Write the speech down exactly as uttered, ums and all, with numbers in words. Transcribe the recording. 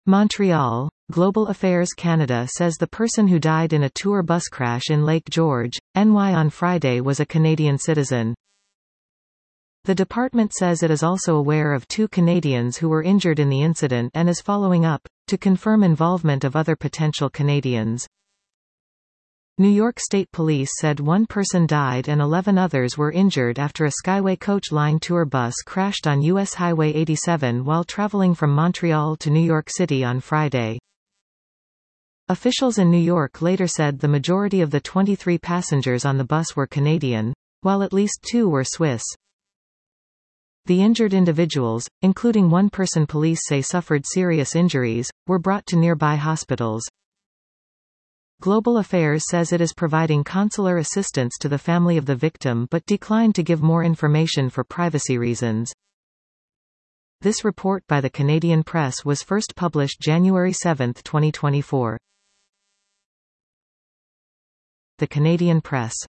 Montreal, Global Affairs Canada says the person who died in a tour bus crash in Lake George, N Y on Friday was a Canadian citizen. The department says it is also aware of two Canadians who were injured in the incident and is following up, to confirm involvement of other potential Canadians. New York State Police said one person died and eleven others were injured after a Skyway Coach Line tour bus crashed on U S Highway eighty-seven while traveling from Montreal to New York City on Friday. Officials in New York later said the majority of the twenty-three passengers on the bus were Canadian, while at least two were Swiss. The injured individuals, including one person police say suffered serious injuries, were brought to nearby hospitals. Global Affairs says it is providing consular assistance to the family of the victim but declined to give more information for privacy reasons. This report by the Canadian Press was first published January seventh, twenty twenty-four. The Canadian Press.